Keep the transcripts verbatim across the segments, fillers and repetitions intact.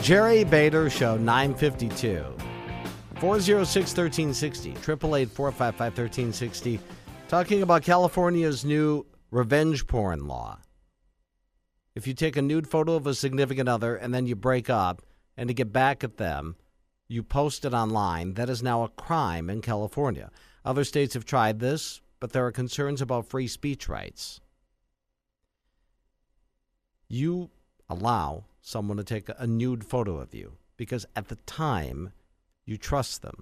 Jerry Bader Show, nine fifty-two. four oh six, one three six oh, eight eight eight, four five five, one three six oh. Talking about California's new revenge porn law. If you take a nude photo of a significant other and then you break up, and to get back at them, you post it online, that is now a crime in California. Other states have tried this, but there are concerns about free speech rights. You allow someone to take a nude photo of you because at the time you trust them.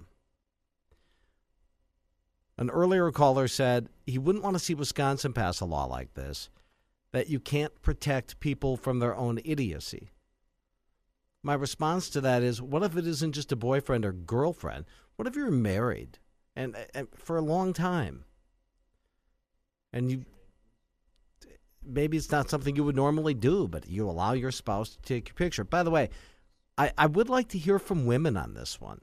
An earlier caller said he wouldn't want to see Wisconsin pass a law like this, that you can't protect people from their own idiocy. My response to that is, what if it isn't just a boyfriend or girlfriend? What if you're married and, and for a long time? And you maybe it's not something you would normally do, but you allow your spouse to take your picture. By the way, I, I would like to hear from women on this one.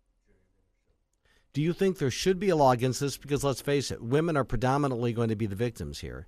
Do you think there should be a law against this? Because let's face it, women are predominantly going to be the victims here.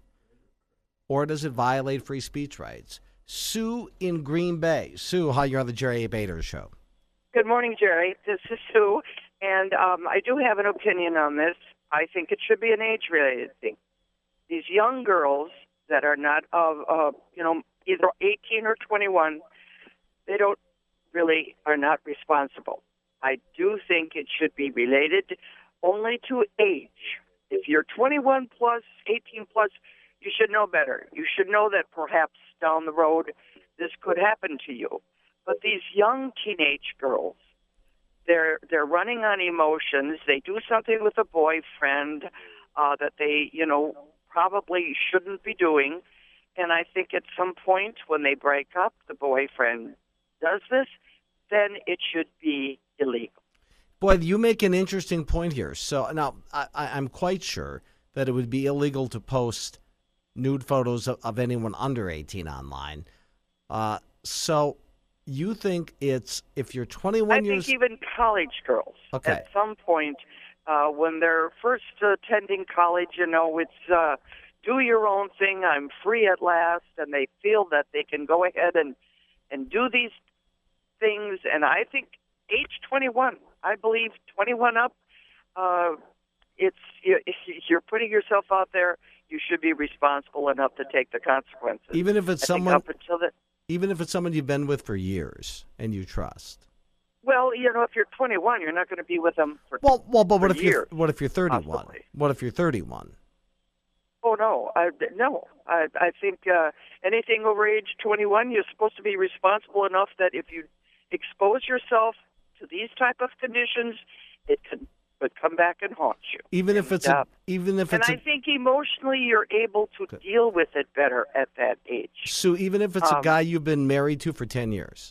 Or does it violate free speech rights? Sue in Green Bay. Sue, hi, you're on the Jerry A. Bader Show. Good morning, Jerry. This is Sue, and um, I do have an opinion on this. I think it should be an age-related thing. These young girls that are not of, uh, you know, either eighteen or twenty-one, they don't really are not responsible. I do think it should be related only to age. If you're twenty-one plus, eighteen plus, you should know better. You should know that perhaps down the road this could happen to you. But these young teenage girls, they're they're running on emotions. They do something with a boyfriend uh, that they, you know, probably shouldn't be doing. And I think at some point when they break up, the boyfriend does this, then it should be illegal. Boy, you make an interesting point here. So now I, I'm quite sure that it would be illegal to post nude photos of, of anyone under eighteen online. Uh, so you think it's, if you're twenty-one I years... I think even college girls, okay. At some point, uh, when they're first attending college, you know, it's uh, do your own thing, I'm free at last, and they feel that they can go ahead and, and do these things. And I think age twenty-one, I believe twenty-one up, uh, it's if you're putting yourself out there, you should be responsible enough to take the consequences. Even if it's I someone, up until the, even if it's someone you've been with for years and you trust. Well, you know, if you're twenty-one, you're not going to be with them for well, well, but what if years, you're what if you're thirty-one? possibly. What if you're thirty-one? Oh no, I, no. I, I think uh, anything over age twenty-one, you're supposed to be responsible enough that if you expose yourself to these type of conditions, it could but come back and haunt you. Even if and, it's uh, a, even if and it's I a, think emotionally you're able to Good. deal with it better at that age. So even if it's um, a guy you've been married to for ten years.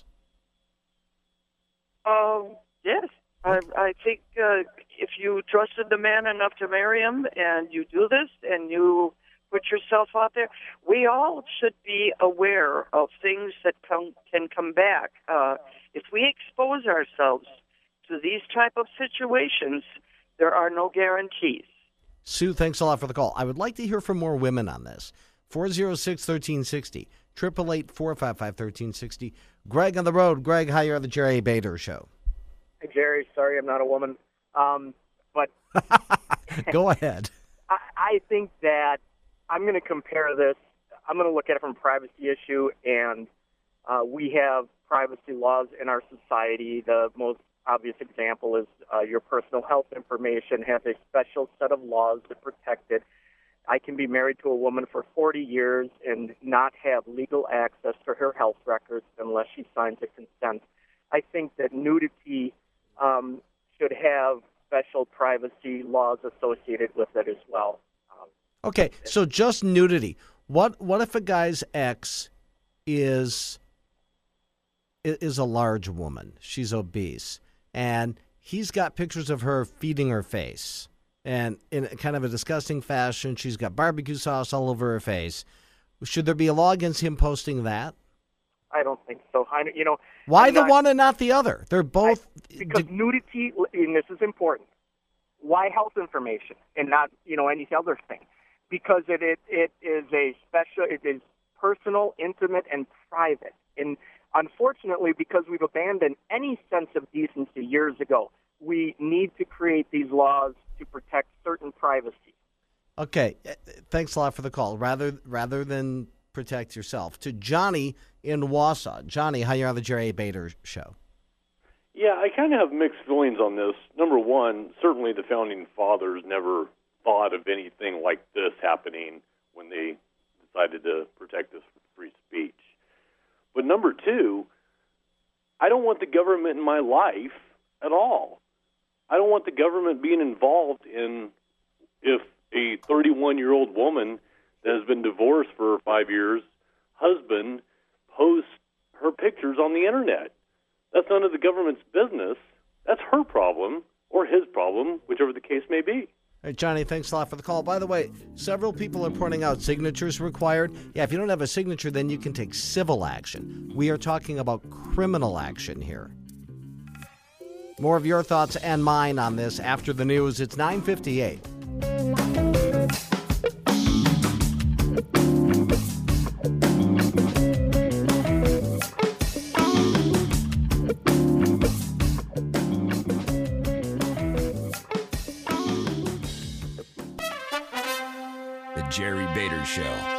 Oh uh, yes, I, I think uh, if you trusted the man enough to marry him, and you do this, and you put yourself out there, we all should be aware of things that come, can come back. Uh, if we expose ourselves to these type of situations, there are no guarantees. Sue, thanks a lot for the call. I would like to hear from more women on this. four oh six, one three six oh, eight eight eight, four five five, one three six oh. Greg on the road. Greg, hi, you're on the Jerry Bader Show. Hey, Jerry, sorry I'm not a woman. Um, but Go ahead. I, I think that I'm going to compare this. I'm going to look at it from a privacy issue, and uh, we have privacy laws in our society. The most obvious example is uh, your personal health information has a special set of laws that protect it. I can be married to a woman for forty years and not have legal access to her health records unless she signs a consent. I think that nudity um, should have special privacy laws associated with it as well. Um, Okay, so just nudity. What what if a guy's ex is is a large woman? She's obese, and he's got pictures of her feeding her face, and in kind of a disgusting fashion, she's got barbecue sauce all over her face. Should there be a law against him posting that? I don't think so. I, you know, Why I'm the not- one and not the other? They're both. I, because d- nudity, and this is important. Why health information and not, you know, any other thing? Because it, it it is a special, it is personal, intimate, and private. And unfortunately, because we've abandoned any sense of decency years ago, we need to create these laws to protect certain privacy. Okay, thanks a lot for the call. Rather rather than protect yourself, to Johnny in Wausau. Johnny, how are you on the Jerry Bader Show? Yeah, I kind of have mixed feelings on this. Number one, certainly the Founding Fathers never thought of anything like this happening when they decided to protect this free speech. But number two, I don't want the government in my life at all. I don't want the government being involved in if a thirty-one-year-old woman that has been divorced for five years, husband, posts her pictures on the Internet. That's none of the government's business. That's her problem or his problem, whichever the case may be. Hey, Johnny, thanks a lot for the call. By the way, several people are pointing out signatures required. Yeah, if you don't have a signature, then you can take civil action. We are talking about criminal action here. More of your thoughts and mine on this after the news. It's nine fifty-eight. The Jerry Bader Show.